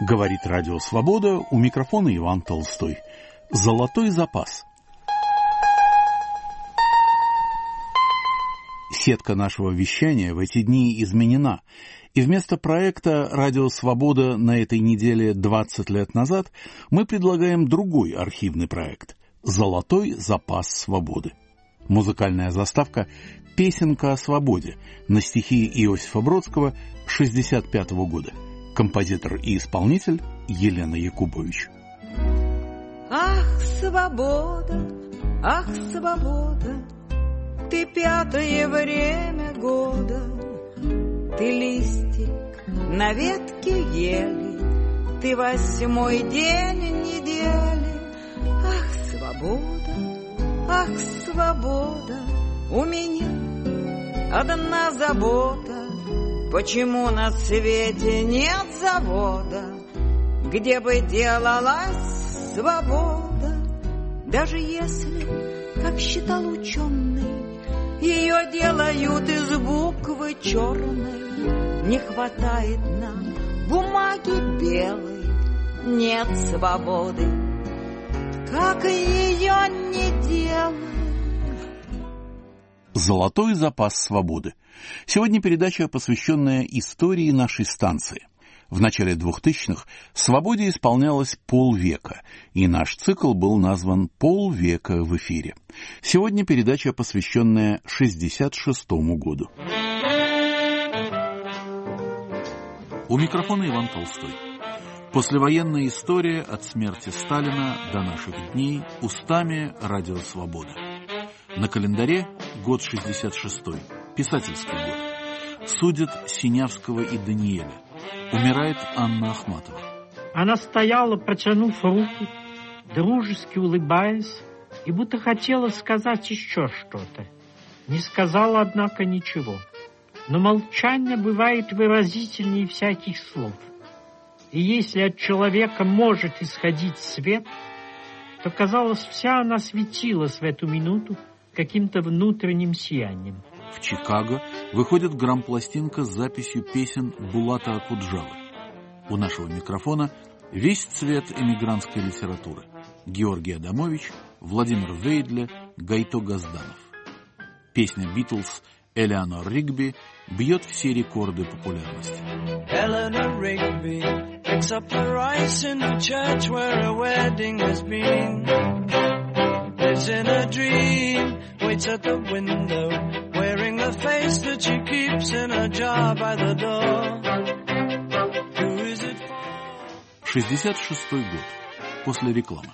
Говорит Радио Свобода, у микрофона Иван Толстой. Золотой запас. Сетка нашего вещания в эти дни изменена, и вместо проекта «Радио Свобода» на этой неделе 20 лет назад мы предлагаем другой архивный проект «Золотой запас свободы». Музыкальная заставка «Песенка о свободе» на стихи Иосифа Бродского 1965 года. Композитор и исполнитель Елена Якубович. Ах, свобода, ты пятое время года, ты листик на ветке ели, ты 8-й день недели. Ах, свобода, у меня одна забота. Почему на свете нет завода, где бы делалась свобода? Даже если, как считал ученый, ее делают из буквы черной, не хватает нам бумаги белой, нет свободы, как ее не делать. Золотой запас свободы. Сегодня передача, посвященная истории нашей станции. В начале 2000-х «Свободе» исполнялось полвека, и наш цикл был назван «Полвека в эфире». Сегодня передача, посвященная 1966 году. У микрофона Иван Толстой. Послевоенная история от смерти Сталина до наших дней устами Радио Свобода. На календаре год 66-й, писательский год. Судят Синявского и Даниэля. Умирает Анна Ахматова. Она стояла, протянув руку, дружески улыбаясь, и будто хотела сказать еще что-то. Не сказала, однако, ничего. Но молчание бывает выразительнее всяких слов. И если от человека может исходить свет, то, казалось, вся она светилась в эту минуту каким-то внутренним сиянием. В Чикаго выходит грампластинка с записью песен Булата Акуджавы. У нашего микрофона весь цвет эмигрантской литературы. Георгий Адамович, Владимир Вейдле, Гайто Газданов. Песня «Битлз» Элеонор Ригби бьет все рекорды популярности. Eleanor Rigby picks up the rice in the church where a wedding has been. Lives in a dream, waits at the window, wearing the face that she keeps in a jar by the door. Who is it for? 66-й год. После рекламы.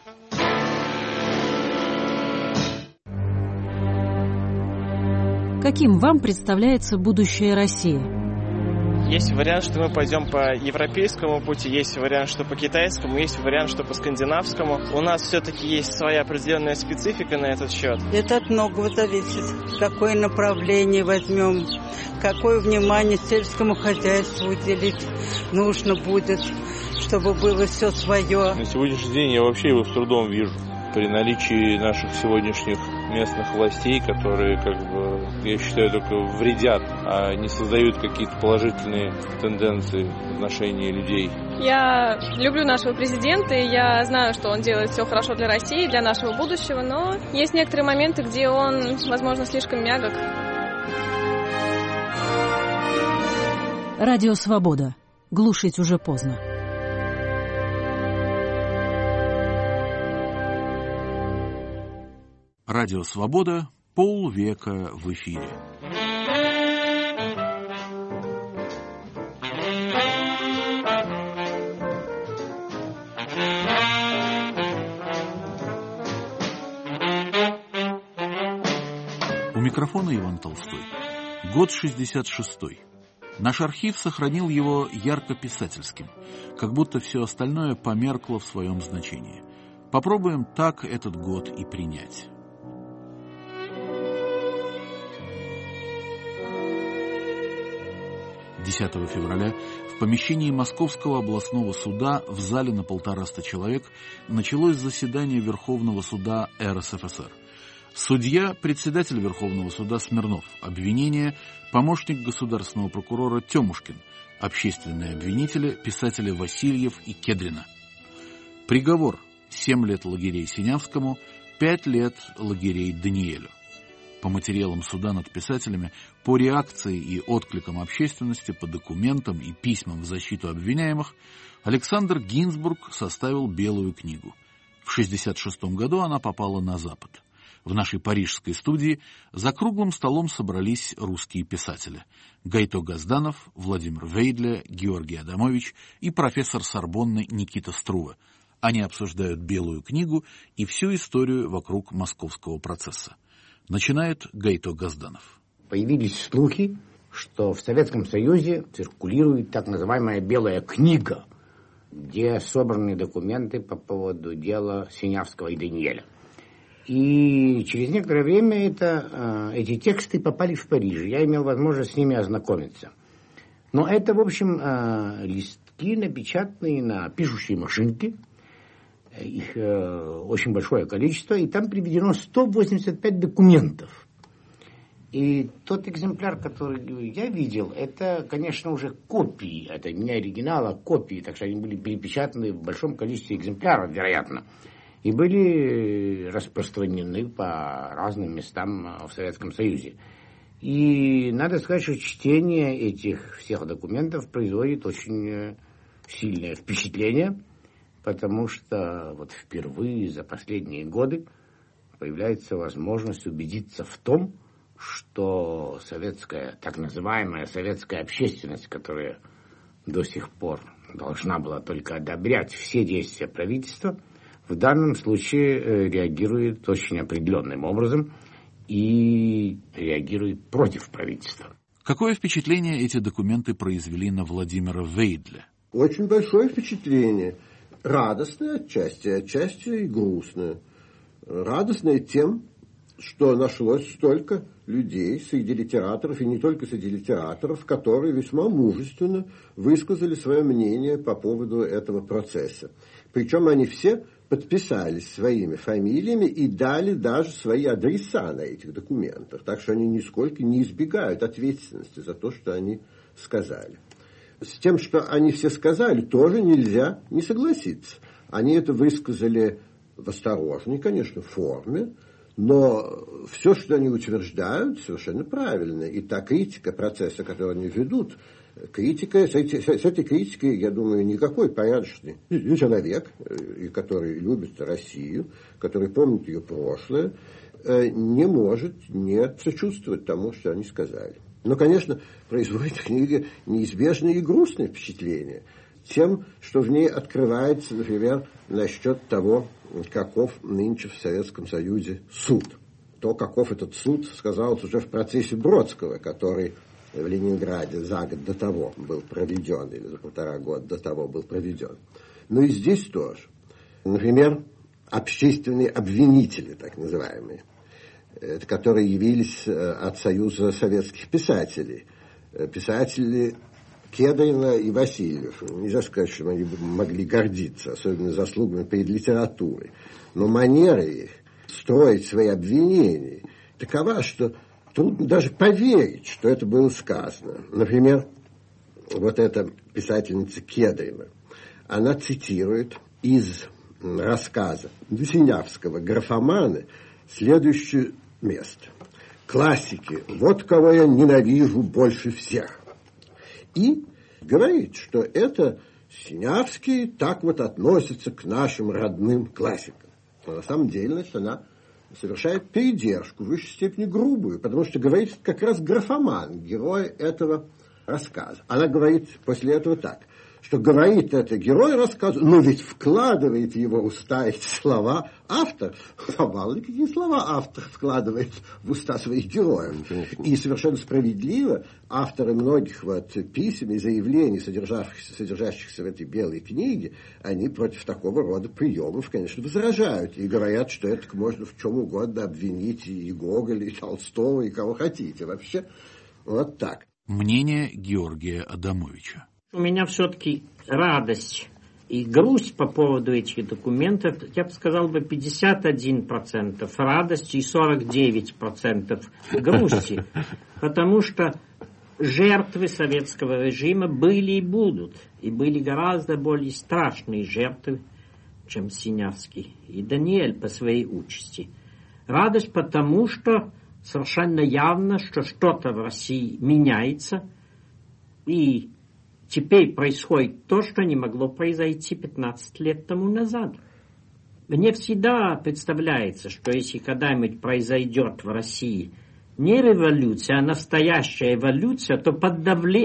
Каким вам представляется будущее России? Есть вариант, что мы пойдем по европейскому пути, есть вариант, что по китайскому, есть вариант, что по скандинавскому. У нас все-таки есть своя определенная специфика на этот счет. Это от многого зависит. Какое направление возьмем, какое внимание сельскому хозяйству уделить нужно будет, чтобы было все свое. На сегодняшний день я вообще его с трудом вижу. При наличии наших сегодняшних местных властей, которые, я считаю, только вредят, а не создают какие-то положительные тенденции в отношении людей. Я люблю нашего президента, и я знаю, что он делает все хорошо для России, для нашего будущего, но есть некоторые моменты, где он, возможно, слишком мягок. Радио Свобода. Глушить уже поздно. Радио Свобода. Полвека в эфире. У микрофона Иван Толстой. Год 66-й. Наш архив сохранил его ярко-писательским, как будто все остальное померкло в своем значении. Попробуем так этот год и принять. 10 февраля в помещении Московского областного суда в зале на 150 человек началось заседание Верховного суда РСФСР. Судья, председатель Верховного суда Смирнов, обвинение, помощник государственного прокурора Темушкин, Общественные обвинители – писатели Васильев и Кедрина. Приговор – 7 лет лагерей Синявскому, 5 лет лагерей Даниэлю. По материалам суда над писателями, по реакции и откликам общественности, по документам и письмам в защиту обвиняемых, Александр Гинзбург составил «Белую книгу». В 1966 году она попала на Запад. В нашей парижской студии за круглым столом собрались русские писатели. Гайто Газданов, Владимир Вейдле, Георгий Адамович и профессор Сорбонны Никита Струве. Они обсуждают «Белую книгу» и всю историю вокруг московского процесса. Начинает Гайто Газданов. Появились слухи, что в Советском Союзе циркулирует так называемая «Белая книга», где собраны документы по поводу дела Синявского и Даниэля. И через некоторое время эти тексты попали в Париж. Я имел возможность с ними ознакомиться. Но это, в общем, листки, напечатанные на пишущей машинке. Их очень большое количество. И там приведено 185 документов. И тот экземпляр, который я видел, это, конечно, уже копии. Это не оригинал, а копии. Так что они были перепечатаны в большом количестве экземпляров, вероятно. И были распространены по разным местам в Советском Союзе. И надо сказать, что чтение этих всех документов производит очень сильное впечатление, потому что вот впервые за последние годы появляется возможность убедиться в том, что советская, так называемая советская общественность, которая до сих пор должна была только одобрять все действия правительства, в данном случае реагирует очень определенным образом и реагирует против правительства. Какое впечатление эти документы произвели на Владимира Вейдля? Очень большое впечатление. Радостное отчасти и грустное. Радостное тем, что нашлось столько людей среди литераторов, и не только среди литераторов, которые весьма мужественно высказали свое мнение по поводу этого процесса. Причем они все подписались своими фамилиями и дали даже свои адреса на этих документах. Так что они нисколько не избегают ответственности за то, что они сказали. С тем, что они все сказали, тоже нельзя не согласиться. Они это высказали в осторожной, конечно, форме, но все, что они утверждают, совершенно правильно. И та критика процесса, которую они ведут, с этой критикой, я думаю, никакой порядочный человек, который любит Россию, который помнит ее прошлое, не может не сочувствовать тому, что они сказали. Но, конечно, производит книга неизбежное и грустное впечатление тем, что в ней открывается, например, насчет того, каков нынче в Советском Союзе суд. То, каков этот суд, сказалось уже в процессе Бродского, который в Ленинграде за год до того был проведен, или за 1,5 года до того был проведен. Но и здесь тоже. Например, общественные обвинители, так называемые, которые явились от Союза советских писателей. Писатели Кедрина и Васильев. Нельзя сказать, что они могли гордиться, особенно заслугами перед литературой. Но манера их строить свои обвинения такова, что трудно даже поверить, что это было сказано. Например, вот эта писательница Кедрина, она цитирует из рассказа Синявского «Графоманы» следующее место. «Классики, вот кого я ненавижу больше всех». И говорит, что это Синявский так вот относится к нашим родным классикам. Но на самом деле, значит, она совершает передержку, в высшей степени грубую, потому что говорит как раз графоман, герой этого рассказа. Она говорит после этого так, что говорит это герой рассказа, но ведь вкладывает в его уста эти слова автор. Мало ли какие слова автор вкладывает в уста своих героев. И совершенно справедливо авторы многих вот писем и заявлений, содержащихся в этой белой книге, они против такого рода приемов, конечно, возражают. И говорят, что это можно в чем угодно обвинить и Гоголя, и Толстого, и кого хотите. Вообще, вот так. Мнение Георгия Адамовича. У меня все-таки радость и грусть по поводу этих документов, я бы сказал, 51% радости и 49% грусти. Потому что жертвы советского режима были и будут. И были гораздо более страшные жертвы, чем Синявский и Даниэль по своей участи. Радость потому, что совершенно явно, что что-то в России меняется, и теперь происходит то, что не могло произойти 15 лет тому назад. Мне всегда представляется, что если когда-нибудь произойдет в России не революция, а настоящая эволюция, то под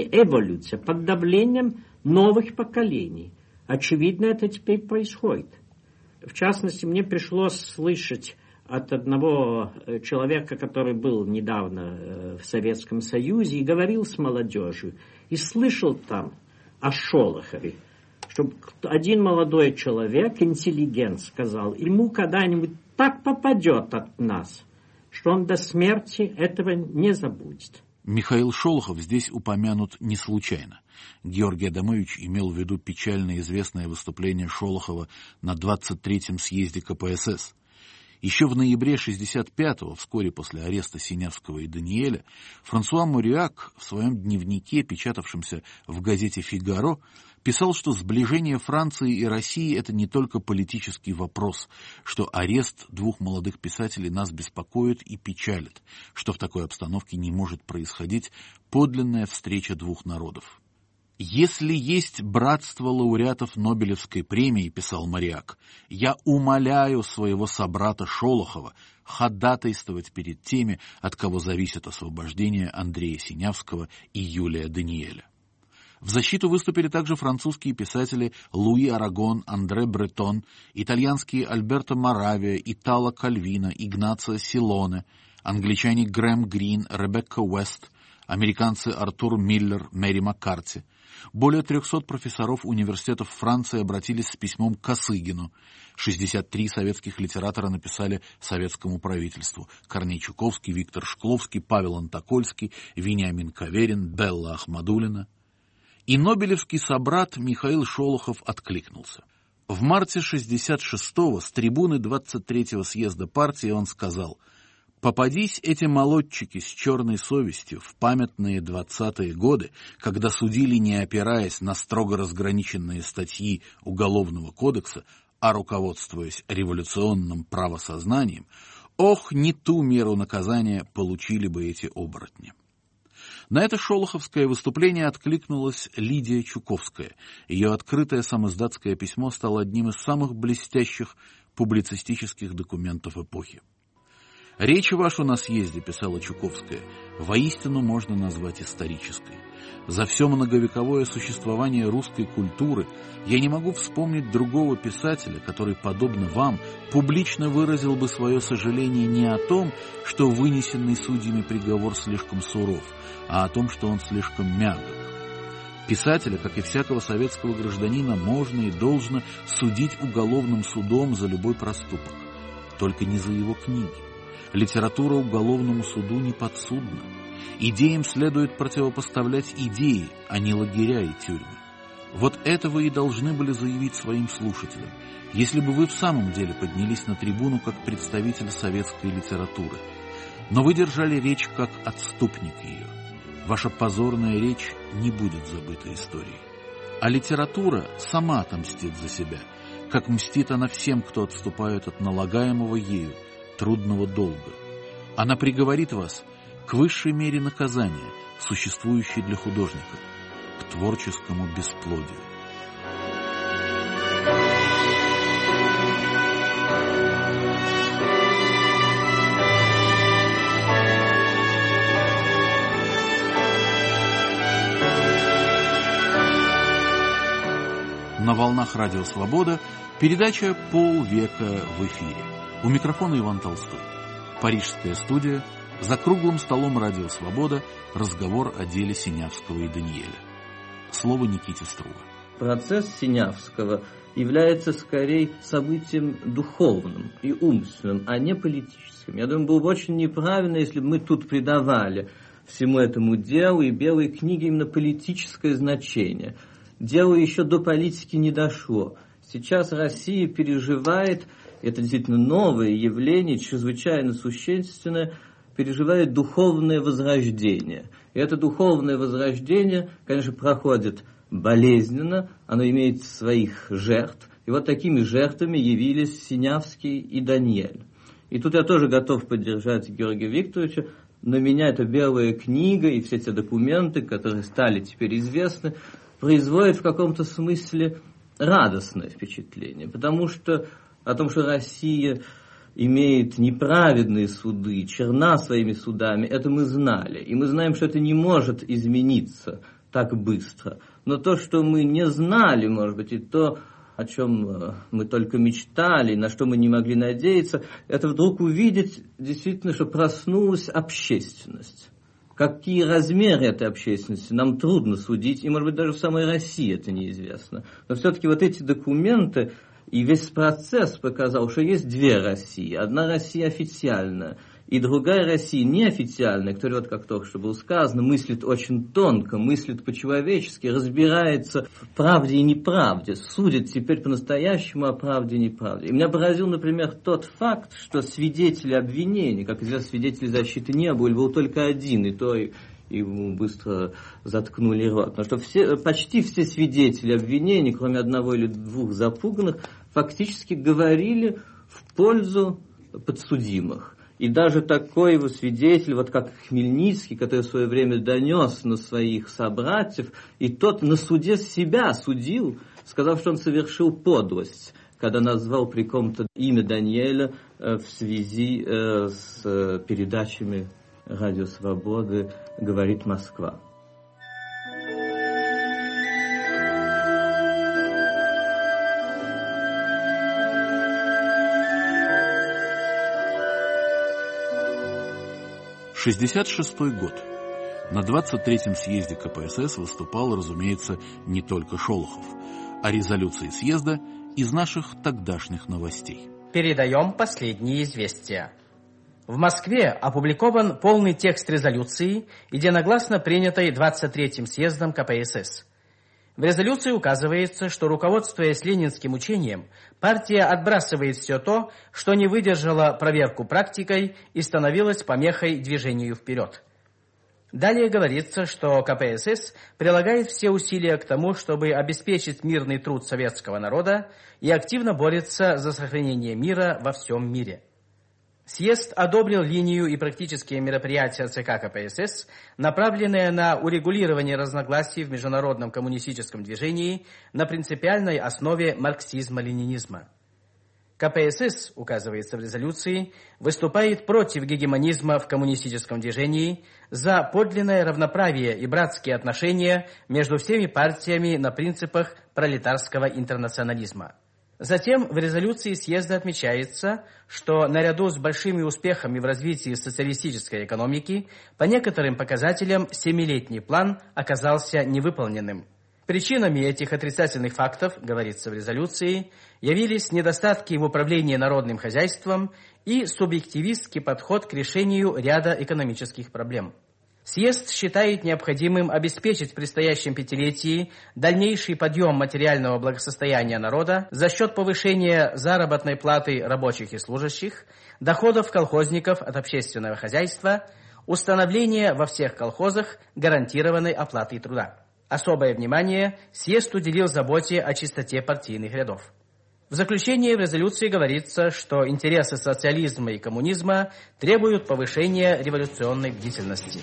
давлением новых поколений. Очевидно, это теперь происходит. В частности, мне пришлось слышать от одного человека, который был недавно в Советском Союзе и говорил с молодежью, и слышал там о Шолохове, что один молодой человек, интеллигент, сказал, ему когда-нибудь так попадет от нас, что он до смерти этого не забудет. Михаил Шолохов здесь упомянут не случайно. Георгий Адамович имел в виду печально известное выступление Шолохова на 23-м съезде КПСС. Еще в ноябре 1965-го, вскоре после ареста Синявского и Даниэля, Франсуа Морюак в своем дневнике, печатавшемся в газете «Фигаро», писал, что сближение Франции и России – это не только политический вопрос, что арест двух молодых писателей нас беспокоит и печалит, что в такой обстановке не может происходить подлинная встреча двух народов. «Если есть братство лауреатов Нобелевской премии, — писал Моряк, — я умоляю своего собрата Шолохова ходатайствовать перед теми, от кого зависит освобождение Андрея Синявского и Юлия Даниэля». В защиту выступили также французские писатели Луи Арагон, Андре Бретон, итальянские Альберто Моравия, Итало Кальвино, Игнацио Силоне, англичане Грэм Грин, Ребекка Уэст, американцы Артур Миллер, Мэри Маккарти. Более 300 профессоров университетов Франции обратились с письмом к Косыгину. 63 советских литератора написали советскому правительству. Корней Чуковский, Виктор Шкловский, Павел Антокольский, Вениамин Каверин, Белла Ахмадуллина. И нобелевский собрат Михаил Шолохов откликнулся. В марте 1966-го с трибуны 23-го съезда партии он сказал: «Попадись эти молодчики с черной совестью в памятные 20-е годы, когда судили, не опираясь на строго разграниченные статьи Уголовного кодекса, а руководствуясь революционным правосознанием, ох, не ту меру наказания получили бы эти оборотни». На это шолоховское выступление откликнулась Лидия Чуковская. Ее открытое самиздатское письмо стало одним из самых блестящих публицистических документов эпохи. «Речь вашу на съезде, — писала Чуковская, — воистину можно назвать исторической. За все многовековое существование русской культуры я не могу вспомнить другого писателя, который, подобно вам, публично выразил бы свое сожаление не о том, что вынесенный судьями приговор слишком суров, а о том, что он слишком мягок. Писателя, как и всякого советского гражданина, можно и должно судить уголовным судом за любой проступок, только не за его книги. Литература уголовному суду не подсудна. Идеям следует противопоставлять идеи, а не лагеря и тюрьмы. Вот это вы и должны были заявить своим слушателям, если бы вы в самом деле поднялись на трибуну как представитель советской литературы. Но вы держали речь как отступник ее. Ваша позорная речь не будет забыта историей. А литература сама отомстит за себя, как мстит она всем, кто отступает от налагаемого ею трудного долга. Она приговорит вас к высшей мере наказания, существующей для художника, к творческому бесплодию. На волнах Радио Свобода передача «Полвека в эфире». У микрофона Иван Толстой. Парижская студия. За круглым столом Радио Свобода. Разговор о деле Синявского и Даниэля. Слово Никите Струга. Процесс Синявского является скорее событием духовным и умственным, а не политическим. Я думаю, было бы очень неправильно, если бы мы тут придавали всему этому делу и белой книге именно политическое значение. Дело еще до политики не дошло. Сейчас Россия переживает, это действительно новое явление, чрезвычайно существенное, переживает духовное возрождение. И это духовное возрождение, конечно, проходит болезненно, оно имеет своих жертв. И вот такими жертвами явились Синявский и Даниэль. И тут я тоже готов поддержать Георгия Викторовича. На меня эта белая книга и все те документы, которые стали теперь известны, производят в каком-то смысле радостное впечатление. Потому что о том, что Россия имеет неправедные суды, черна своими судами, это мы знали. И мы знаем, что это не может измениться так быстро. Но то, что мы не знали, может быть, и то, о чем мы только мечтали, на что мы не могли надеяться, это вдруг увидеть действительно, что проснулась общественность. Какие размеры этой общественности, нам трудно судить, и, может быть, даже в самой России это неизвестно. Но все-таки вот эти документы и весь процесс показал, что есть две России. Одна Россия официальная, и другая Россия неофициальная, которая, вот как только что было сказано, мыслит очень тонко, мыслит по-человечески, разбирается в правде и неправде, судит теперь по-настоящему о правде и неправде. И меня поразил, например, тот факт, что свидетели обвинений, как известно, свидетелей защиты не было, был только один, и то ему быстро заткнули рот. Но что почти все свидетели обвинений, кроме одного или двух запуганных, фактически говорили в пользу подсудимых. И даже такой его свидетель, вот как Хмельницкий, который в свое время донес на своих собратьев, и тот на суде себя судил, сказав, что он совершил подлость, когда назвал при ком-то имя Даниэля в связи с передачами «Радио Свободы» «Говорит Москва». — 66-й год. На 23-м съезде КПСС выступал, разумеется, не только Шолохов, а резолюции съезда из наших тогдашних новостей. Передаем последние известия. В Москве опубликован полный текст резолюции, единогласно принятой 23-м съездом КПСС. В резолюции указывается, что, руководствуясь ленинским учением, партия отбрасывает все то, что не выдержало проверку практикой и становилось помехой движению вперед. Далее говорится, что КПСС прилагает все усилия к тому, чтобы обеспечить мирный труд советского народа и активно борется за сохранение мира во всем мире. Съезд одобрил линию и практические мероприятия ЦК КПСС, направленные на урегулирование разногласий в международном коммунистическом движении на принципиальной основе марксизма-ленинизма. КПСС, указывается в резолюции, выступает против гегемонизма в коммунистическом движении, за подлинное равноправие и братские отношения между всеми партиями на принципах пролетарского интернационализма. Затем в резолюции съезда отмечается, что наряду с большими успехами в развитии социалистической экономики, по некоторым показателям 7-летний план оказался невыполненным. Причинами этих отрицательных фактов, говорится в резолюции, явились недостатки в управлении народным хозяйством и субъективистский подход к решению ряда экономических проблем. Съезд считает необходимым обеспечить в предстоящем пятилетии дальнейший подъем материального благосостояния народа за счет повышения заработной платы рабочих и служащих, доходов колхозников от общественного хозяйства, установления во всех колхозах гарантированной оплаты труда. Особое внимание съезд уделил заботе о чистоте партийных рядов. В заключение в резолюции говорится, что интересы социализма и коммунизма требуют повышения революционной бдительности.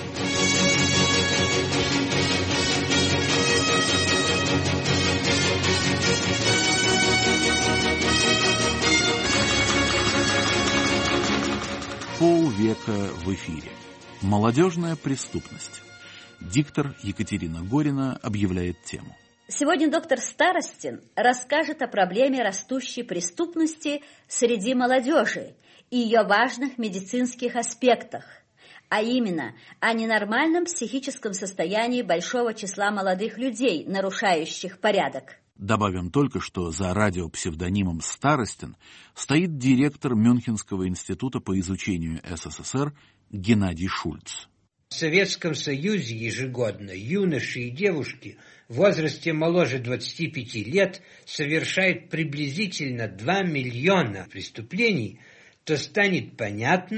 Полвека в эфире. Молодежная преступность. Диктор Екатерина Горина объявляет тему. Сегодня доктор Старостин расскажет о проблеме растущей преступности среди молодежи и ее важных медицинских аспектах, а именно о ненормальном психическом состоянии большого числа молодых людей, нарушающих порядок. Добавим только, что за радиопсевдонимом Старостин стоит директор Мюнхенского института по изучению СССР Геннадий Шульц. В Советском Союзе ежегодно юноши и девушки в возрасте моложе 25 лет совершают приблизительно 2 миллиона преступлений, то станет понятно,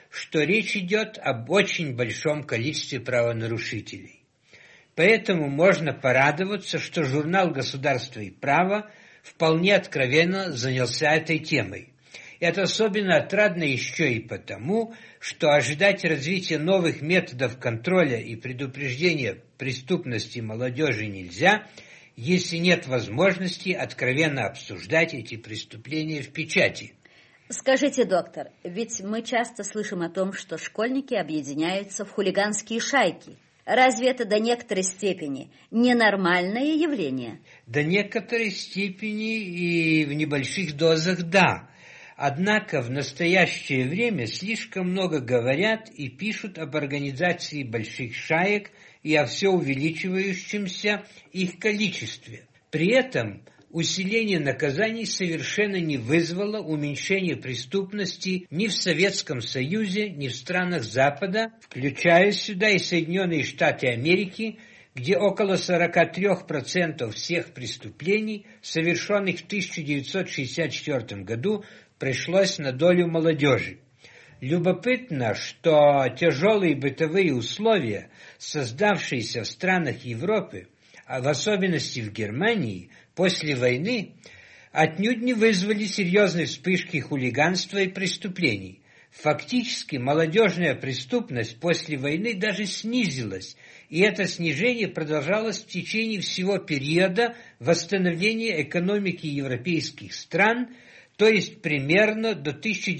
что речь идет об очень большом количестве правонарушителей. Поэтому можно порадоваться, что журнал «Государство и право» вполне откровенно занялся этой темой. Это особенно отрадно еще и потому, что ожидать развития новых методов контроля и предупреждения преступности молодежи нельзя, если нет возможности откровенно обсуждать эти преступления в печати. Скажите, доктор, ведь мы часто слышим о том, что школьники объединяются в хулиганские шайки. Разве это до некоторой степени ненормальное явление? До некоторой степени и в небольших дозах да. Однако в настоящее время слишком много говорят и пишут об организации больших шаек и о все увеличивающемся их количестве. При этом усиление наказаний совершенно не вызвало уменьшения преступности ни в Советском Союзе, ни в странах Запада, включая сюда и Соединенные Штаты Америки, где около 43% всех преступлений, совершенных в 1964 году, пришлось на долю молодежи. Любопытно, что тяжелые бытовые условия, создавшиеся в странах Европы, а в особенности в Германии, после войны, отнюдь не вызвали серьезной вспышки хулиганства и преступлений. Фактически молодежная преступность после войны даже снизилась, и это снижение продолжалось в течение всего периода восстановления экономики европейских стран, то есть примерно до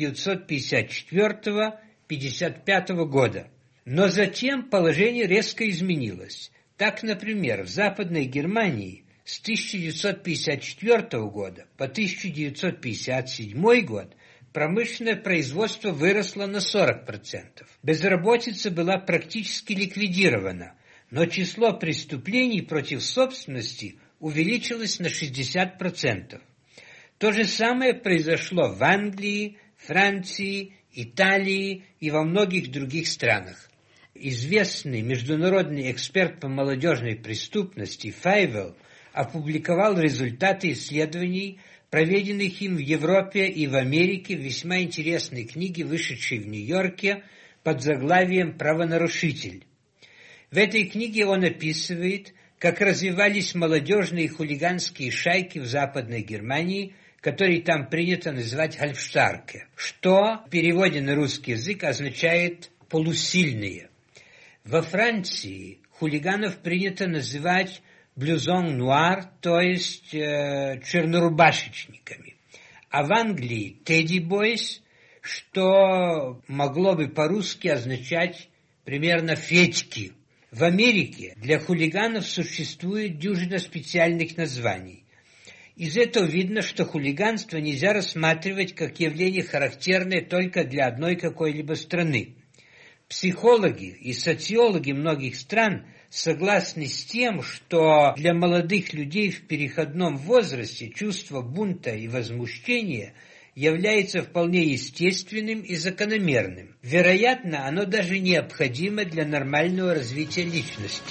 1954-55 года. Но затем положение резко изменилось. Так, например, в Западной Германии с 1954 года по 1957 год промышленное производство выросло на 40%. Безработица была практически ликвидирована, но число преступлений против собственности увеличилось на 60%. То же самое произошло в Англии, Франции, Италии и во многих других странах. Известный международный эксперт по молодежной преступности Файвелл опубликовал результаты исследований, проведенных им в Европе и в Америке, в весьма интересной книге, вышедшей в Нью-Йорке под заглавием «Правонарушитель». В этой книге он описывает, как развивались молодежные и хулиганские шайки в Западной Германии, которые там принято называть «Halbstarke», что в переводе на русский язык означает «полусильные». Во Франции хулиганов принято называть «блюзон нуар», то есть чернорубашечниками, а в Англии «тедди бойс», что могло бы по-русски означать примерно «федьки». В Америке для хулиганов существует дюжина специальных названий. Из этого видно, что хулиганство нельзя рассматривать как явление, характерное только для одной какой-либо страны. Психологи и социологи многих стран согласны с тем, что для молодых людей в переходном возрасте чувство бунта и возмущения является вполне естественным и закономерным. Вероятно, оно даже необходимо для нормального развития личности.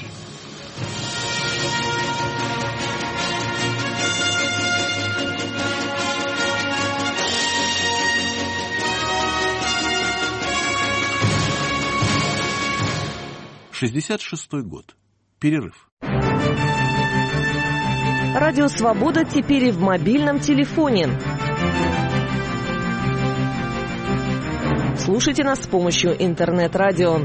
— 66-й год. Перерыв. Радио «Свобода» теперь и в мобильном телефоне. Слушайте нас с помощью интернет-радио.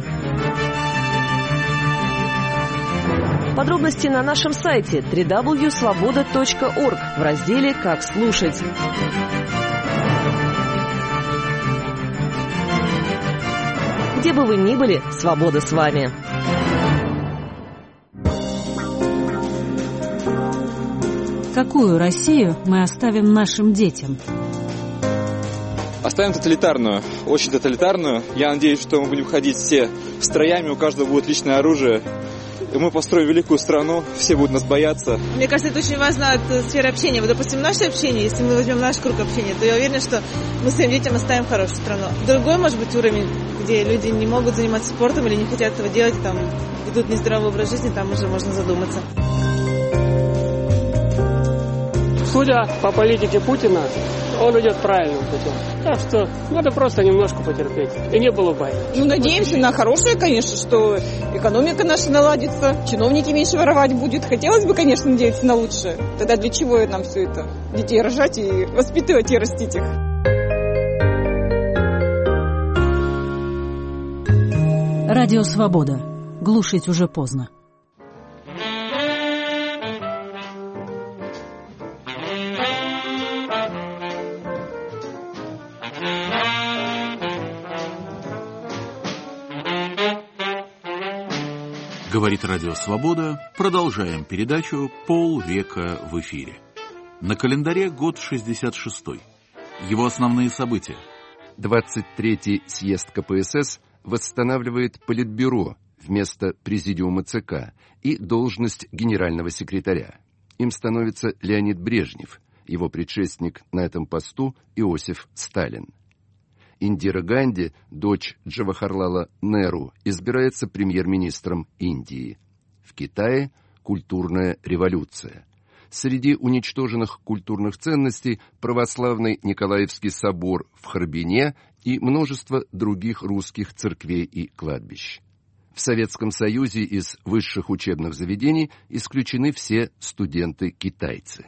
Подробности на нашем сайте www.svoboda.org в разделе «Как слушать». Где бы вы ни были, свобода с вами. Какую Россию мы оставим нашим детям? Оставим тоталитарную, очень тоталитарную. Я надеюсь, что мы будем ходить все строями, у каждого будет личное оружие. И мы построим великую страну, все будут нас бояться. Мне кажется, это очень важно от сферы общения. Вот, допустим, наше общение, если мы возьмем наш круг общения, то я уверена, что мы своим детям оставим хорошую страну. Другой, может быть, уровень, где люди не могут заниматься спортом или не хотят этого делать, там, ведут нездоровый образ жизни, там уже можно задуматься. судя по политике Путина, он идет правильным путем. Так что надо просто немножко потерпеть. И не было бай. Ну, надеемся на хорошее, конечно, что экономика наша наладится, чиновники меньше воровать будут. Хотелось бы, конечно, надеяться на лучшее. Тогда для чего нам все это? Детей рожать и воспитывать и растить их. Радио «Свобода». Глушить уже поздно. Говорит Радио «Свобода». Продолжаем передачу «Полвека в эфире». На календаре год 66-й. Его основные события. 23-й съезд КПСС восстанавливает Политбюро вместо Президиума ЦК и должность генерального секретаря. Им становится Леонид Брежнев, его предшественник на этом посту Иосиф Сталин. Индира Ганди, дочь Джавахарлала Неру, избирается премьер-министром Индии. В Китае культурная революция. Среди уничтоженных культурных ценностей православный Николаевский собор в Харбине и множество других русских церквей и кладбищ. В Советском Союзе из высших учебных заведений исключены все студенты-китайцы.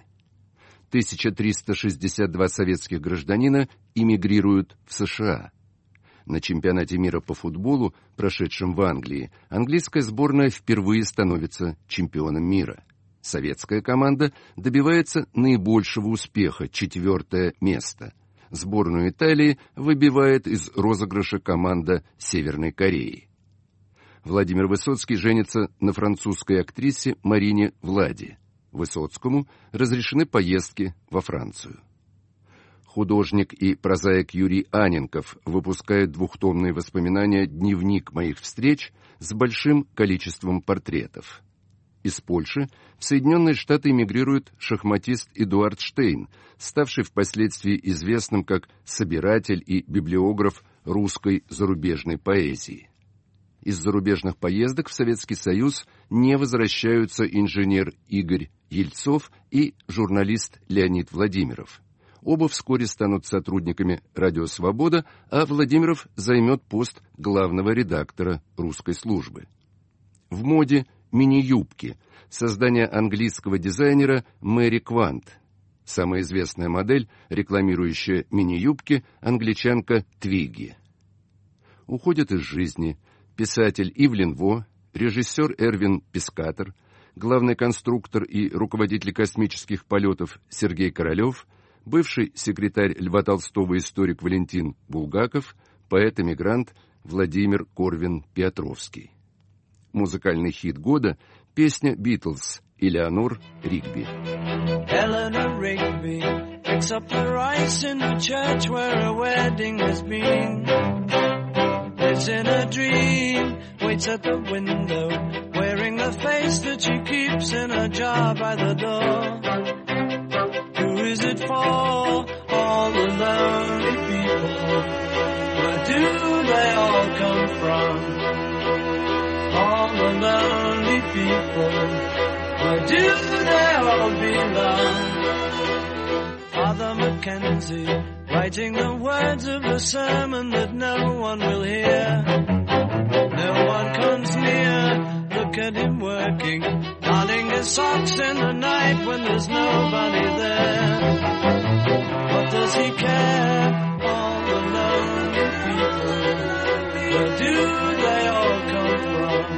1362 советских гражданина эмигрируют в США. На чемпионате мира по футболу, прошедшем в Англии, английская сборная впервые становится чемпионом мира. Советская команда добивается наибольшего успеха – 4-е место. Сборную Италии выбивает из розыгрыша команда Северной Кореи. Владимир Высоцкий женится на французской актрисе Марине Влади. Высоцкому разрешены поездки во Францию. Художник и прозаик Юрий Анненков выпускает двухтомные воспоминания «Дневник моих встреч» с большим количеством портретов. Из Польши в Соединенные Штаты эмигрирует шахматист Эдуард Штейн, ставший впоследствии известным как собиратель и библиограф русской зарубежной поэзии. Из зарубежных поездок в Советский Союз не возвращаются инженер Игорь Ельцов и журналист Леонид Владимиров. Оба вскоре станут сотрудниками «Радио Свобода», а Владимиров займет пост главного редактора русской службы. В моде мини-юбки, создание английского дизайнера Мэри Квант. Самая известная модель, рекламирующая мини-юбки, англичанка Твигги. Уходят из жизни писатель Ивлин Во, режиссер Эрвин Пискатор, главный конструктор и руководитель космических полетов Сергей Королев, бывший секретарь Льва Толстого историк Валентин Булгаков, поэт-эмигрант Владимир Корвин-Петровский. Музыкальный хит года – песня «Битлз» Элеонор Ригби. Eleanor Rigby picks up the rice in the church where a wedding has been. Lives in a dream, waits at the window, wearing the face that she keeps in a jar by the door. Who is it for? All the lonely people. Where do they all come from? All the lonely people. Where do they all belong? Father Mackenzie, writing the words of a sermon that no one will hear. No one comes near, look at him working, darning his socks in the night when there's nobody there. What does he care? All the lonely people, where do they all come from?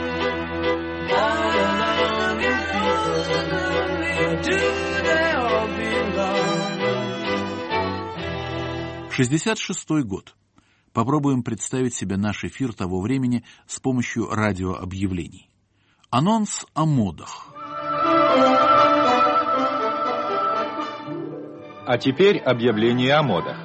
All the lonely people, where do they all belong? 66-й год. Попробуем представить себе наш эфир того времени с помощью радиообъявлений. Анонс о модах. А теперь объявление о модах.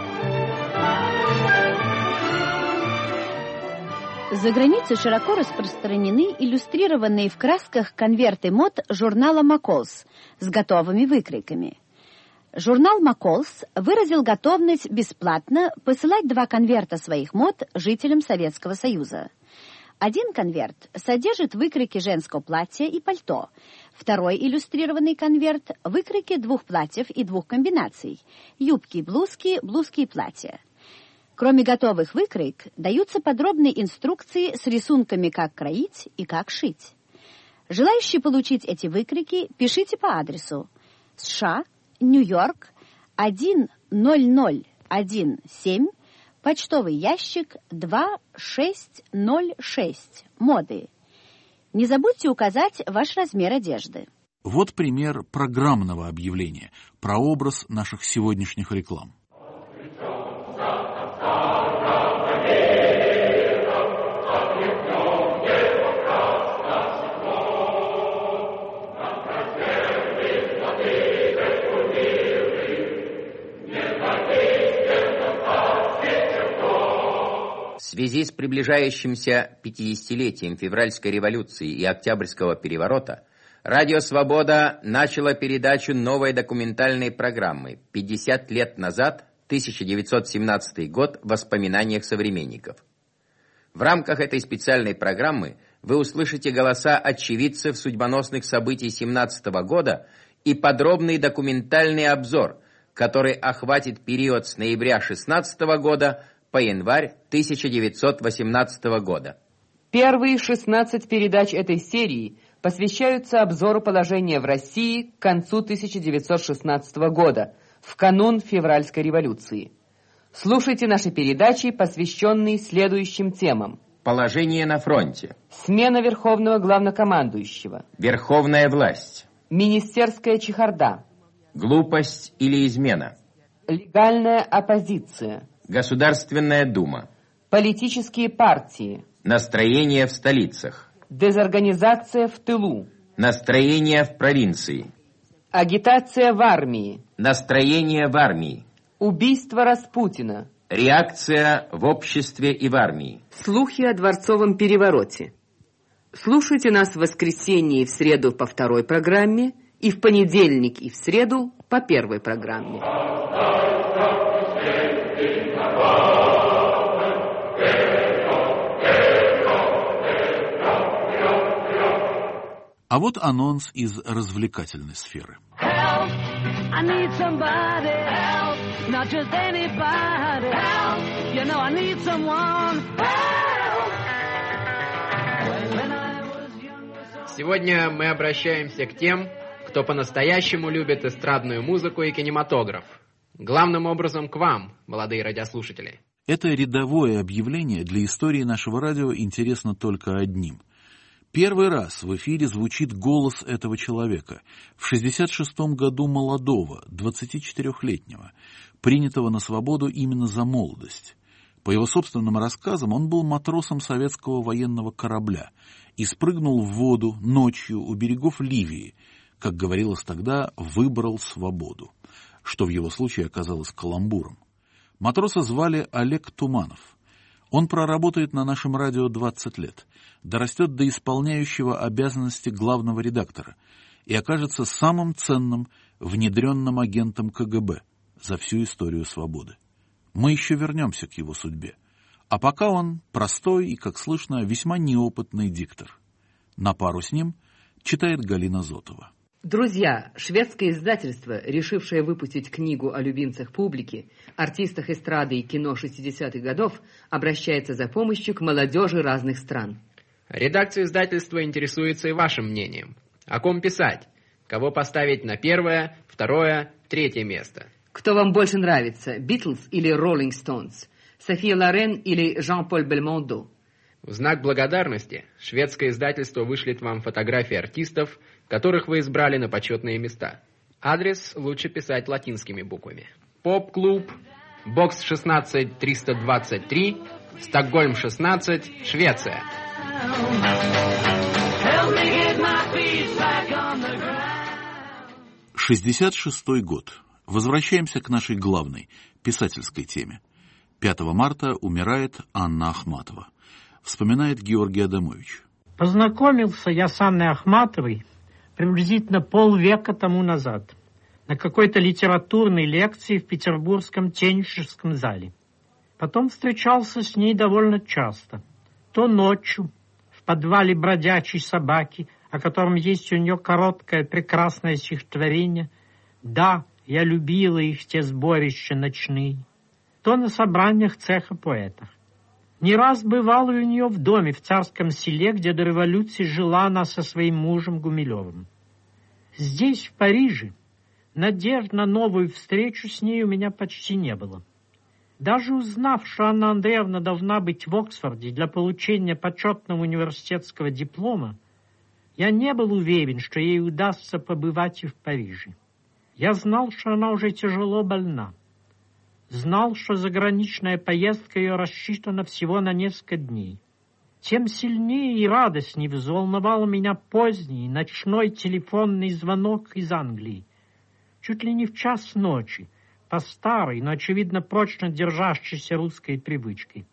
За границей широко распространены иллюстрированные в красках конверты мод журнала «Макколс» с готовыми выкройками. Журнал «Макколс» выразил готовность бесплатно посылать 2 конверта своих мод жителям Советского Союза. Один конверт содержит выкройки женского платья и пальто, Второй иллюстрированный конверт – выкройки 2 платьев и 2 комбинаций – юбки и блузки и платья. Кроме готовых выкроек, даются подробные инструкции с рисунками, как кроить и как шить. Желающие получить эти выкройки, пишите по адресу США, Нью-Йорк, 10017, почтовый ящик 2606, моды. Не забудьте указать ваш размер одежды. Вот пример программного объявления, прообраз наших сегодняшних реклам. В связи с приближающимся 50-летием февральской революции и Октябрьского переворота Радио «Свобода» начало передачу новой документальной программы «50 лет назад, 1917 год. В воспоминаниях современников». В рамках этой специальной программы вы услышите голоса очевидцев судьбоносных событий 17 года и подробный документальный обзор, который охватит период с ноября 16 года по январь 1918 года. Первые 16 передач этой серии посвящаются обзору положения в России к концу 1916 года, в канун февральской революции. Слушайте наши передачи, посвященные следующим темам. Положение на фронте. Смена верховного главнокомандующего. Верховная власть. Министерская чехарда. Глупость или измена. Легальная оппозиция. Государственная дума. Политические партии. Настроение в столицах. Дезорганизация в тылу. Настроение в провинции. Агитация в армии. Настроение в армии. Убийство Распутина. Реакция в обществе и в армии. Слухи о дворцовом перевороте. Слушайте нас в воскресенье и в среду по 2 программе, и в понедельник и в среду по 1 программе. А вот анонс из развлекательной сферы. Сегодня мы обращаемся к тем, кто по-настоящему любит эстрадную музыку и кинематограф. Главным образом к вам, молодые радиослушатели. Это рядовое объявление для истории нашего радио интересно только одним. Первый раз в эфире звучит голос этого человека, в 66-м году молодого, 24-летнего, принятого на свободу именно за молодость. По его собственным рассказам, он был матросом советского военного корабля и спрыгнул в воду ночью у берегов Ливии, как говорилось тогда, выбрал свободу, что в его случае оказалось каламбуром. Матроса звали Олег Туманов. Он проработает на нашем радио 20 лет, дорастет до исполняющего обязанности главного редактора и окажется самым ценным внедренным агентом КГБ за всю историю свободы. Мы еще вернемся к его судьбе. А пока он простой и, как слышно, весьма неопытный диктор. На пару с ним читает Галина Зотова. Друзья, шведское издательство, решившее выпустить книгу о любимцах публики, артистах эстрады и кино 60-х годов, обращается за помощью к молодежи разных стран. Редакция издательства интересуется и вашим мнением. О ком писать? Кого поставить на 1, 2, 3 место? Кто вам больше нравится, Битлз или Роллинг Стоунс? София Лорен или Жан-Поль Бельмондо? В знак благодарности шведское издательство вышлет вам фотографии артистов, которых вы избрали на почетные места. Адрес лучше писать латинскими буквами. Поп-клуб, бокс 16323, Стокгольм 16, Швеция. 66-й год. Возвращаемся к нашей главной, писательской теме. 5 марта умирает Анна Ахматова. Вспоминает Георгий Адамович. Познакомился я с Анной Ахматовой приблизительно полвека тому назад на какой-то литературной лекции в петербургском Теннисовском зале. Потом встречался с ней довольно часто. То ночью в подвале бродячей собаки, о котором есть у нее короткое прекрасное стихотворение «Да, я любила их, те сборища ночные», то на собраниях цеха поэтов. Не раз бывала у нее в доме в Царском селе, где до революции жила она со своим мужем Гумилевым. Здесь, в Париже, надежд на новую встречу с ней у меня почти не было. Даже узнав, что Анна Андреевна должна быть в Оксфорде для получения почетного университетского диплома, я не был уверен, что ей удастся побывать и в Париже. Я знал, что она уже тяжело больна. Знал, что заграничная поездка ее рассчитана всего на несколько дней. Тем сильнее и радостнее взволновал меня поздний ночной телефонный звонок из Англии. Чуть ли не в час ночи, по старой, но, очевидно, прочно держащейся русской привычке.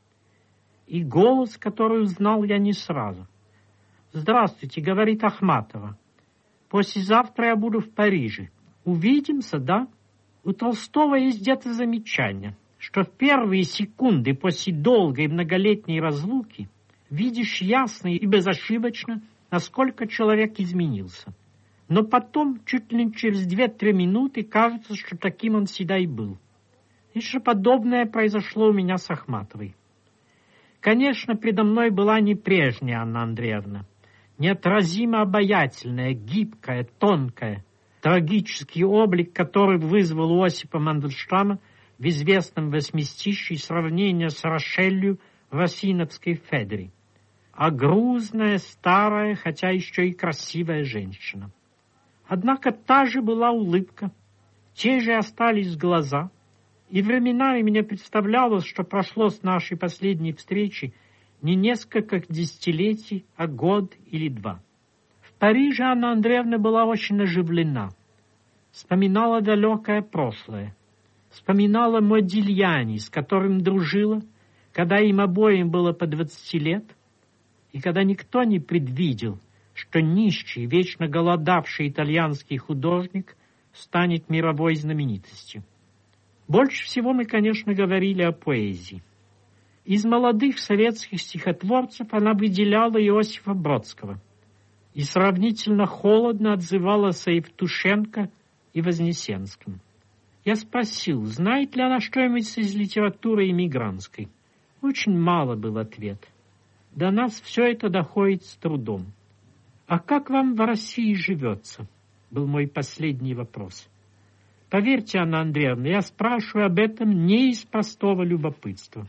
И голос, который узнал я не сразу. «Здравствуйте», — говорит Ахматова. «Послезавтра я буду в Париже. Увидимся, да?» У Толстого есть где-то замечание, что в первые секунды после долгой многолетней разлуки видишь ясно и безошибочно, насколько человек изменился. Но потом, чуть ли не через 2-3 минуты, кажется, что таким он всегда и был. И что подобное произошло у меня с Ахматовой. Конечно, передо мной была не прежняя Анна Андреевна, неотразимо обаятельная, гибкая, тонкая, трагический облик, который вызвал у Осипа Мандельштама в известном восьмистишии сравнение с Рошелью в Осиновской Федре. А грузная, старая, хотя еще и красивая женщина. Однако та же была улыбка, те же остались глаза, и временами мне представлялось, что прошло с нашей последней встречи не несколько десятилетий, а год или два. В Париже Анна Андреевна была очень оживлена. Вспоминала далекое прошлое. Вспоминала Модильяни, с которым дружила, когда им обоим было по 20 лет, и когда никто не предвидел, что нищий, вечно голодавший итальянский художник станет мировой знаменитостью. Больше всего мы, конечно, говорили о поэзии. Из молодых советских стихотворцев она выделяла Иосифа Бродского и сравнительно холодно отзывалась о Евтушенко и Вознесенском. Я спросил, знает ли она что-нибудь из литературы эмигрантской. Очень мало был ответ. До нас все это доходит с трудом. «А как вам в России живется?» был мой последний вопрос. Поверьте, Анна Андреевна, я спрашиваю об этом не из простого любопытства.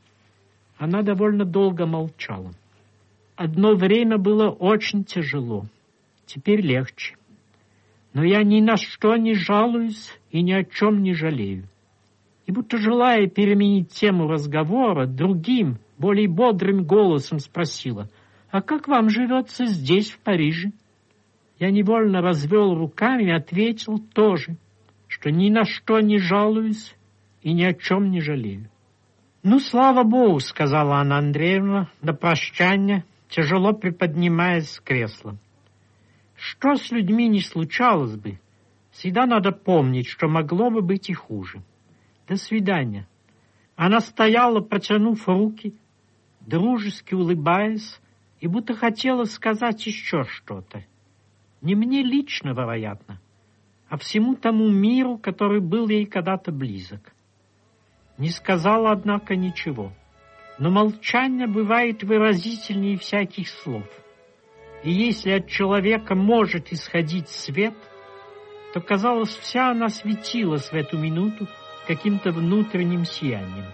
Она довольно долго молчала. Одно время было очень тяжело, теперь легче. Но я ни на что не жалуюсь и ни о чем не жалею. И будто желая переменить тему разговора, другим, более бодрым голосом спросила, «А как вам живется здесь, в Париже?» Я невольно развел руками и ответил тоже, что ни на что не жалуюсь и ни о чем не жалею. «Ну, слава Богу», — сказала Анна Андреевна на прощание, тяжело приподнимаясь с кресла. «Что с людьми не случалось бы, всегда надо помнить, что могло бы быть и хуже. До свидания». Она стояла, протянув руки, дружески улыбаясь, и будто хотела сказать еще что-то. Не мне лично, вероятно, а всему тому миру, который был ей когда-то близок. Не сказала, однако, ничего. Но молчание бывает выразительнее всяких слов. И если от человека может исходить свет, то, казалось, вся она светилась в эту минуту каким-то внутренним сиянием.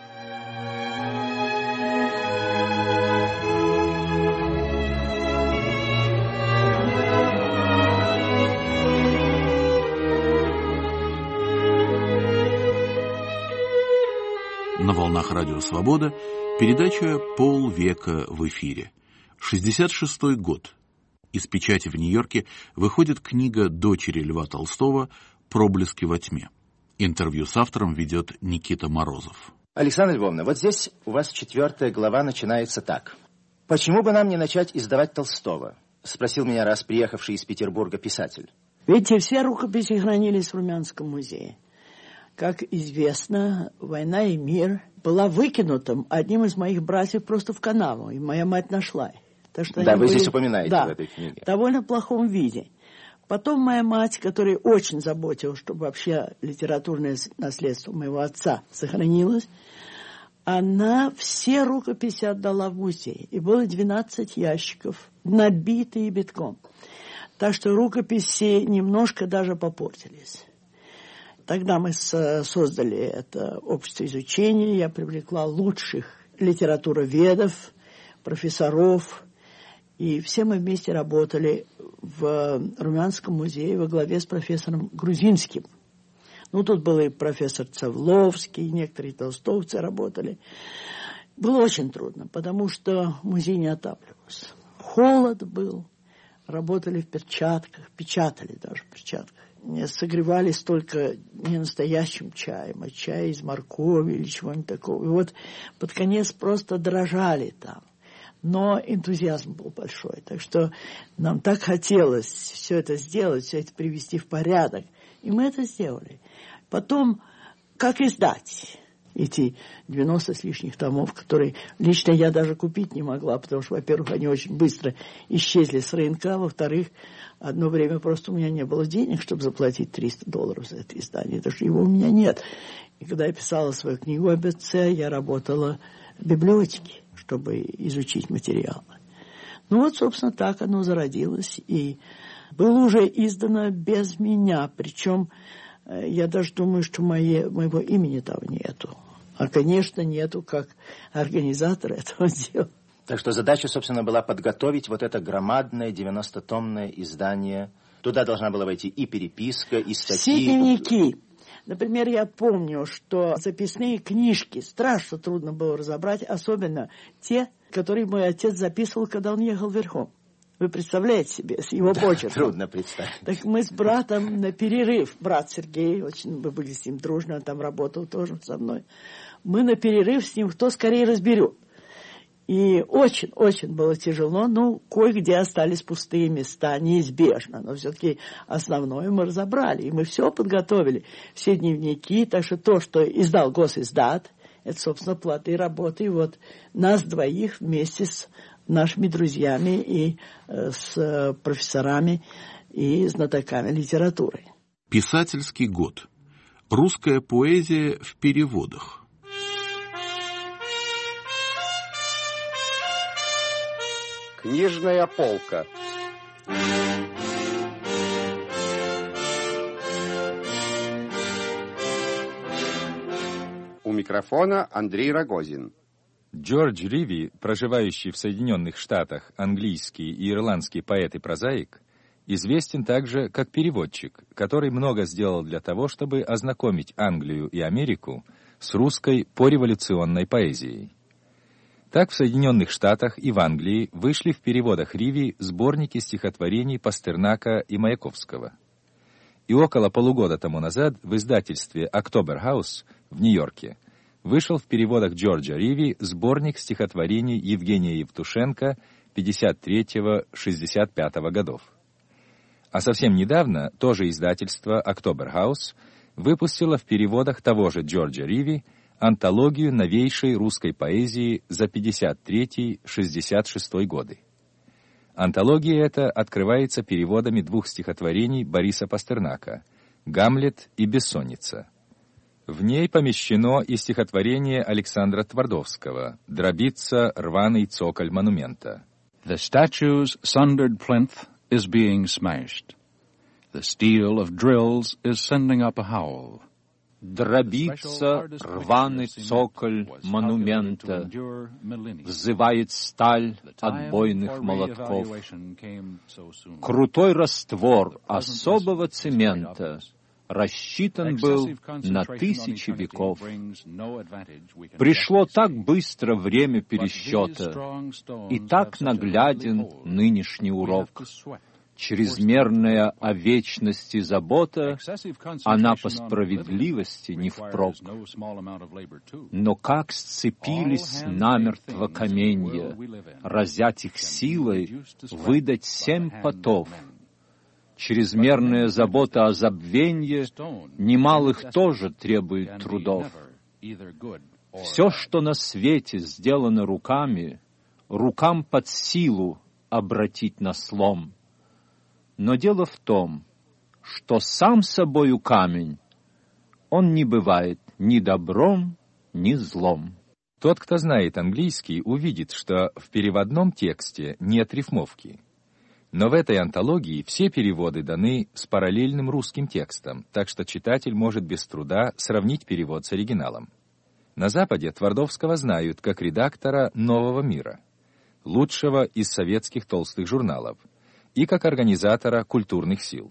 На волнах Радио Свобода передача «Полвека в эфире». 66-й год. Из печати в Нью-Йорке выходит книга дочери Льва Толстого «Проблески во тьме». Интервью с автором ведет Никита Морозов. Александра Львовна, вот здесь у вас 4 глава начинается так. «Почему бы нам не начать издавать Толстого?» — спросил меня раз приехавший из Петербурга писатель. Видите, все рукописи хранились в Румянском музее. Как известно, «Война и мир» была выкинута одним из моих братьев просто в канаву, и моя мать нашла. Так что да, вы здесь упоминаете в этой книге. В довольно плохом виде. Потом моя мать, которая очень заботилась, чтобы вообще литературное наследство моего отца сохранилось, она все рукописи отдала в музей. И было 12 ящиков, набитые битком. Так что рукописи немножко даже попортились. Тогда мы создали это общество изучения. Я привлекла лучших литературоведов, профессоров. И все мы вместе работали в Румянском музее во главе с профессором Грузинским. Ну, тут был и профессор Цавловский, некоторые толстовцы работали. Было очень трудно, потому что музей не отапливался. Холод был, работали в перчатках, печатали даже в перчатках. Не согревались только не настоящим чаем, а чай из моркови или чего-нибудь такого. И вот под конец просто дрожали там. Но энтузиазм был большой. Так что нам так хотелось все это сделать, все это привести в порядок. И мы это сделали. Потом, как издать эти 90 с лишних томов, которые лично я даже купить не могла, потому что, во-первых, они очень быстро исчезли с рынка, а во-вторых, одно время просто у меня не было денег, чтобы заплатить $300 за это издание, потому что его у меня нет. И когда я писала свою книгу об отце, я работала в библиотеке, чтобы изучить материалы. Ну вот, собственно, так оно зародилось, и было уже издано без меня, причем я даже думаю, что моего имени там нету. А, конечно, нету как организатора этого дела. Так что задача, собственно, была подготовить вот это громадное 90-томное издание. Туда должна была войти и переписка, и статьи. Все дневники. Например, я помню, что записные книжки страшно трудно было разобрать, особенно те, которые мой отец записывал, когда он ехал верхом. Вы представляете себе, с его почерком? Трудно представить. Так мы с братом на перерыв, брат Сергей, мы были с ним дружны, он там работал тоже со мной. Мы на перерыв с ним, кто скорее разберет. И очень-очень было тяжело, но кое-где остались пустые места, неизбежно. Но все-таки основное мы разобрали, и мы все подготовили, все дневники. Так что то, что издал Госиздат, это, собственно, плоды и работы. И вот нас двоих вместе с нашими друзьями и с профессорами и знатоками литературы. Писательский год. Русская поэзия в переводах. Книжная полка. У микрофона Андрей Рогозин. Джордж Риви, проживающий в Соединенных Штатах, английский и ирландский поэт и прозаик, известен также как переводчик, который много сделал для того, чтобы ознакомить Англию и Америку с русской пореволюционной поэзией. Так в Соединенных Штатах и в Англии вышли в переводах Риви сборники стихотворений Пастернака и Маяковского. И около полугода тому назад в издательстве «Октобер Хаус» в Нью-Йорке вышел в переводах Джорджа Риви сборник стихотворений Евгения Евтушенко 53-65 годов. А совсем недавно тоже издательство «Октобер Хаус» выпустило в переводах того же Джорджа Риви антологию новейшей русской поэзии за 53-66 годы. Антология эта открывается переводами двух стихотворений Бориса Пастернака «Гамлет» и «Бессонница». В ней помещено и стихотворение Александра Твардовского «Дробится рваный цоколь монумента». The statue's sundered plinth is being smashed. The steel of drills is sending up a howl. Дробится рваный цоколь монумента, взывает сталь отбойных молотков. Крутой раствор особого цемента рассчитан был на тысячи веков. Пришло так быстро время пересчета, и так нагляден нынешний урок. Чрезмерная о вечности забота, она по справедливости не впрок. Но как сцепились намертво каменья, разять их силой, выдать 7 потов. Чрезмерная забота о забвенье немалых тоже требует трудов. Все, что на свете сделано руками, рукам под силу обратить на слом. Но дело в том, что сам собою камень, он не бывает ни добром, ни злом. Тот, кто знает английский, увидит, что в переводном тексте нет рифмовки. Но в этой антологии все переводы даны с параллельным русским текстом, так что читатель может без труда сравнить перевод с оригиналом. На Западе Твардовского знают как редактора «Нового мира», лучшего из советских толстых журналов, и как организатора культурных сил.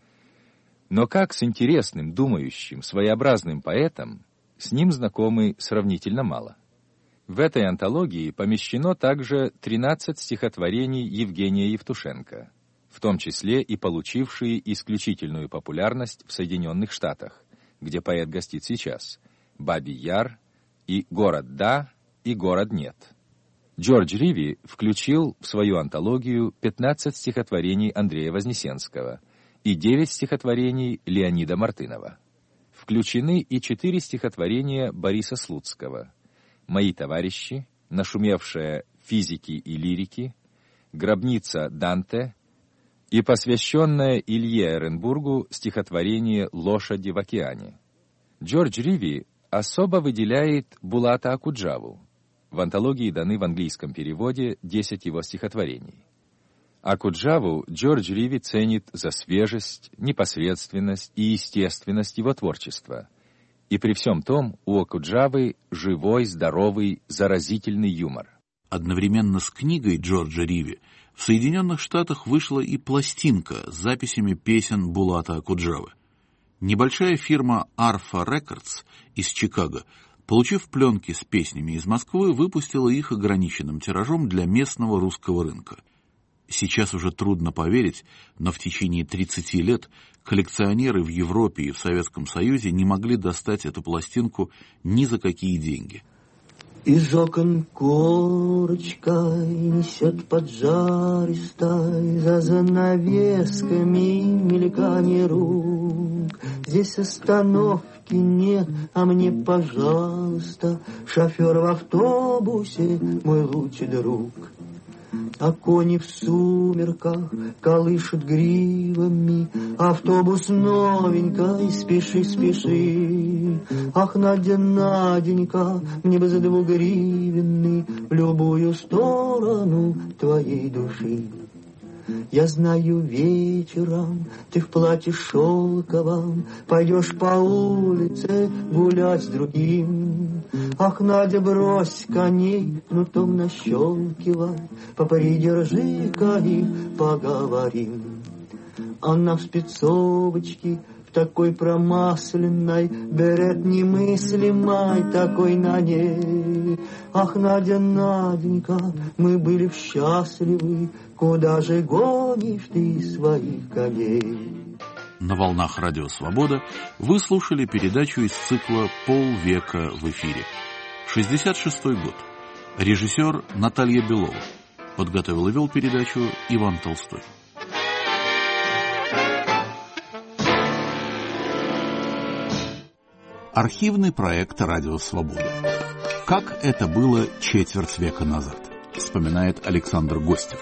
Но как с интересным, думающим, своеобразным поэтом, с ним знакомы сравнительно мало. В этой антологии помещено также 13 стихотворений Евгения Евтушенко, в том числе и получившие исключительную популярность в Соединенных Штатах, где поэт гостит сейчас, «Бабий Яр» и «Город да» и «Город нет». Джордж Риви включил в свою антологию 15 стихотворений Андрея Вознесенского и 9 стихотворений Леонида Мартынова. Включены и 4 стихотворения Бориса Слуцкого: «Мои товарищи», нашумевшая «Физики и лирики», «Гробница Данте» и посвященное Илье Эренбургу стихотворение «Лошади в океане». Джордж Риви особо выделяет Булата Акуджаву. В антологии даны в английском переводе 10 его стихотворений. Акуджаву Джордж Риви ценит за свежесть, непосредственность и естественность его творчества. И при всем том у Акуджавы живой, здоровый, заразительный юмор. Одновременно с книгой Джорджа Риви в Соединенных Штатах вышла и пластинка с записями песен Булата Акуджавы. Небольшая фирма Arfa Records из Чикаго, получив пленки с песнями из Москвы, выпустила их ограниченным тиражом для местного русского рынка. Сейчас уже трудно поверить, но в течение 30 лет коллекционеры в Европе и в Советском Союзе не могли достать эту пластинку ни за какие деньги. Из окон корочкой несет поджаристой, за занавесками мельканье рук. Здесь остановки нет, а мне, пожалуйста, шофер в автобусе, мой лучший друг. А кони в сумерках колышут гривами, автобус новенький, спеши, спеши. Ах, Надя, Наденька, мне бы за 2 гривенный в любую сторону твоей души. Я знаю, вечером ты в платье шелковом пойдешь по улице гулять с другим. Ах, Надя, брось коней, кнутом нащелкивай, попридержи-ка и поговорим. Она в спецовочке, в такой промасленной, берет немыслимой такой на ней. Ах, Надя, Наденька, мы были б счастливы, куда же гонишь ты своих коней? На волнах Радио Свобода вы слушали передачу из цикла «Полвека в эфире». 66-й год. Режиссер Наталья Белова. Подготовил и вел передачу Иван Толстой. Архивный проект «Радио Свобода». Как это было четверть века назад, вспоминает Александр Гостев.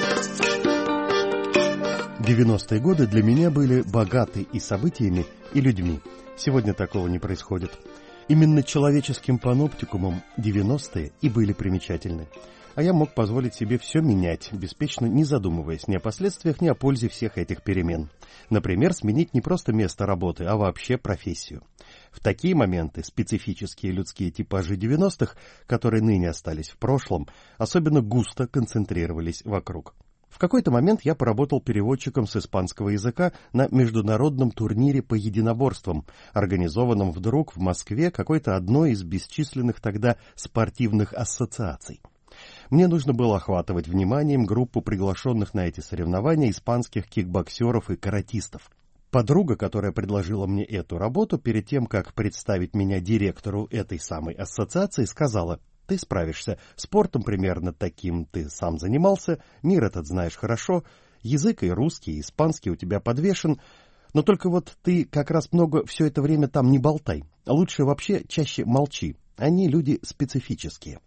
90-е годы для меня были богаты и событиями, и людьми. Сегодня такого не происходит. Именно человеческим паноптикумом 90-е и были примечательны. А я мог позволить себе все менять, беспечно не задумываясь ни о последствиях, ни о пользе всех этих перемен. Например, сменить не просто место работы, а вообще профессию. В такие моменты специфические людские типажи 90-х, которые ныне остались в прошлом, особенно густо концентрировались вокруг. В какой-то момент я поработал переводчиком с испанского языка на международном турнире по единоборствам, организованном вдруг в Москве какой-то одной из бесчисленных тогда спортивных ассоциаций. Мне нужно было охватывать вниманием группу приглашенных на эти соревнования испанских кикбоксеров и каратистов. Подруга, которая предложила мне эту работу, перед тем, как представить меня директору этой самой ассоциации, сказала: «Ты справишься, спортом примерно таким ты сам занимался, мир этот знаешь хорошо, язык и русский, и испанский у тебя подвешен, но только вот ты как раз много все это время там не болтай, лучше вообще чаще молчи, они люди специфические».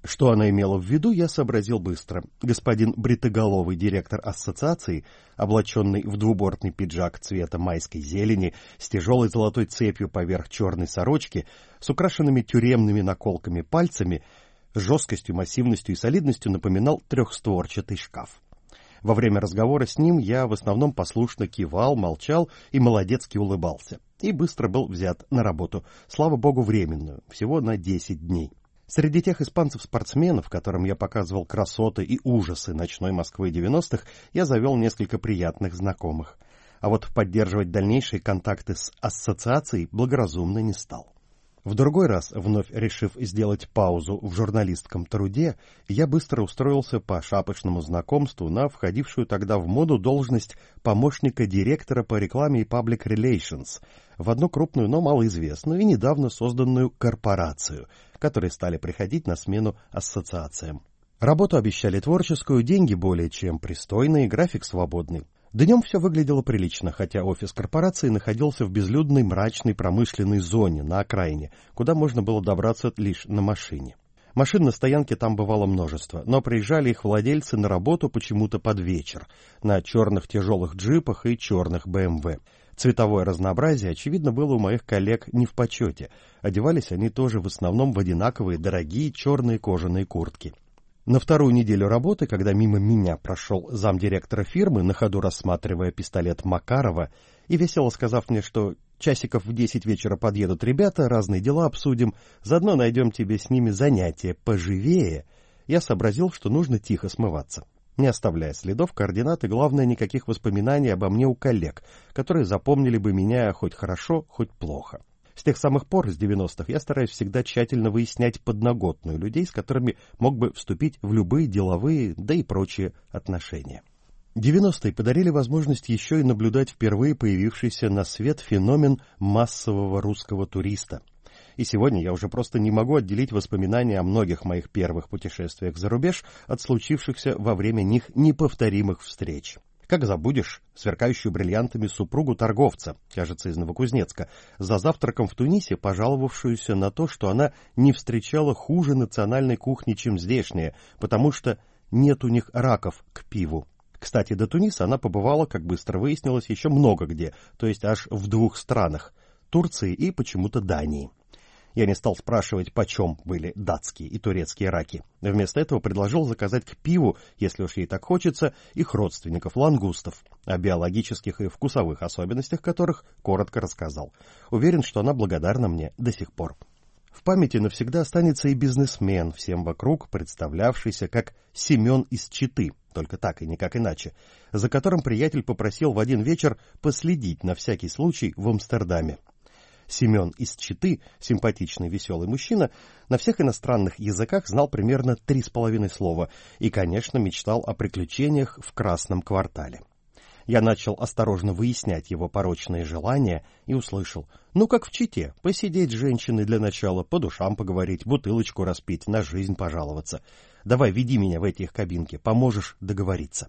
Что она имела в виду, я сообразил быстро. Господин бритоголовый директор ассоциации, облаченный в двубортный пиджак цвета майской зелени, с тяжелой золотой цепью поверх черной сорочки, с украшенными тюремными наколками пальцами, с жесткостью, массивностью и солидностью напоминал трехстворчатый шкаф. Во время разговора с ним я в основном послушно кивал, молчал и молодецки улыбался. И быстро был взят на работу, слава богу, временную, всего на 10 дней. Среди тех испанцев-спортсменов, которым я показывал красоты и ужасы ночной Москвы 90-х, я завел несколько приятных знакомых. А вот поддерживать дальнейшие контакты с ассоциацией благоразумно не стал. В другой раз, вновь решив сделать паузу в журналистском труде, я быстро устроился по шапочному знакомству на входившую тогда в моду должность помощника директора по рекламе и Public Relations в одну крупную, но малоизвестную и недавно созданную корпорацию, которые стали приходить на смену ассоциациям. Работу обещали творческую, деньги более чем пристойные, график свободный. Днем все выглядело прилично, хотя офис корпорации находился в безлюдной мрачной промышленной зоне на окраине, куда можно было добраться лишь на машине. Машин на стоянке там бывало множество, но приезжали их владельцы на работу почему-то под вечер, на черных тяжелых джипах и черных БМВ. Цветовое разнообразие, очевидно, было у моих коллег не в почете. Одевались они тоже в основном в одинаковые дорогие черные кожаные куртки. На вторую неделю работы, когда мимо меня прошел замдиректора фирмы, на ходу рассматривая пистолет Макарова, и весело сказав мне, что часиков в 10 вечера подъедут ребята, разные дела обсудим, заодно найдем тебе с ними занятие поживее, я сообразил, что нужно тихо смываться, не оставляя следов, координат и, главное, никаких воспоминаний обо мне у коллег, которые запомнили бы меня хоть хорошо, хоть плохо. С тех самых пор, с 90-х, я стараюсь всегда тщательно выяснять подноготную людей, с которыми мог бы вступить в любые деловые, да и прочие отношения. 90-е подарили возможность еще и наблюдать впервые появившийся на свет феномен массового русского туриста. И сегодня я уже просто не могу отделить воспоминания о многих моих первых путешествиях за рубеж от случившихся во время них неповторимых встреч. Как забудешь сверкающую бриллиантами супругу торговца, кажется, из Новокузнецка, за завтраком в Тунисе пожаловавшуюся на то, что она не встречала хуже национальной кухни, чем здешняя, потому что нет у них раков к пиву. Кстати, до Туниса она побывала, как быстро выяснилось, еще много где, то есть аж в 2 странах – Турции и почему-то Дании. Я не стал спрашивать, почем были датские и турецкие раки. Вместо этого предложил заказать к пиву, если уж ей так хочется, их родственников, лангустов, о биологических и вкусовых особенностях которых коротко рассказал. Уверен, что она благодарна мне до сих пор. В памяти навсегда останется и бизнесмен, всем вокруг представлявшийся как Семен из Читы, только так и никак иначе, за которым приятель попросил в один вечер последить на всякий случай в Амстердаме. Семен из Читы, симпатичный, веселый мужчина, на всех иностранных языках знал примерно 3,5 слова и, конечно, мечтал о приключениях в Красном квартале. Я начал осторожно выяснять его порочные желания и услышал: ну, как в Чите, посидеть с женщиной для начала, по душам поговорить, бутылочку распить, на жизнь пожаловаться. Давай, веди меня в эти их кабинки, поможешь договориться.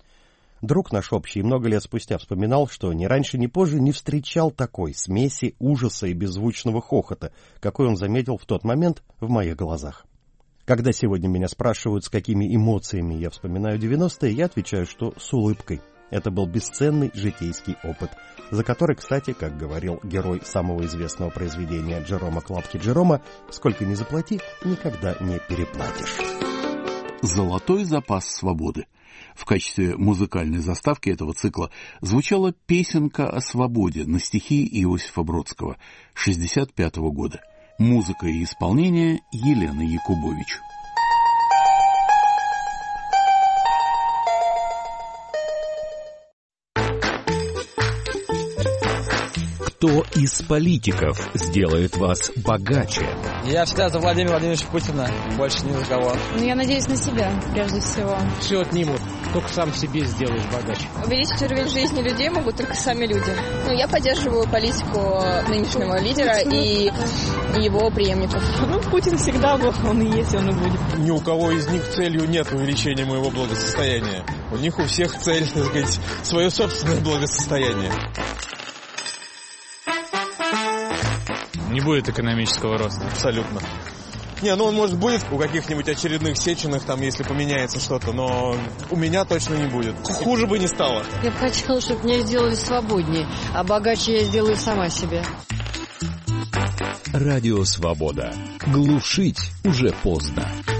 Друг наш общий много лет спустя вспоминал, что ни раньше, ни позже не встречал такой смеси ужаса и беззвучного хохота, какой он заметил в тот момент в моих глазах. Когда сегодня меня спрашивают, с какими эмоциями я вспоминаю 90-е, я отвечаю, что с улыбкой. Это был бесценный житейский опыт, за который, кстати, как говорил герой самого известного произведения Джерома Клапки Джерома, сколько ни заплати, никогда не переплатишь. «Золотой запас свободы». В качестве музыкальной заставки этого цикла звучала песенка о свободе на стихи Иосифа Бродского 1965 года. Музыка и исполнение Елены Якубович. Кто из политиков сделает вас богаче? Я всегда за Владимира Владимировича Путина, больше ни за кого. Я надеюсь на себя, прежде всего. Все отнимут, только сам себе сделаешь богаче. Увеличить уровень жизни людей могут только сами люди. Я поддерживаю политику нынешнего лидера и его преемников. Путин всегда был, он и есть, он и будет. Ни у кого из них целью нет увеличения моего благосостояния. У них у всех цель, так сказать, свое собственное благосостояние. Не будет экономического роста. Абсолютно. Не, ну он, может, будет у каких-нибудь очередных Сеченых, там, если поменяется что-то, но у меня точно не будет. Хуже бы не стало. Я бы хотела, чтобы меня сделали свободнее, а богаче я сделаю сама себе. Радио Свобода. Глушить уже поздно.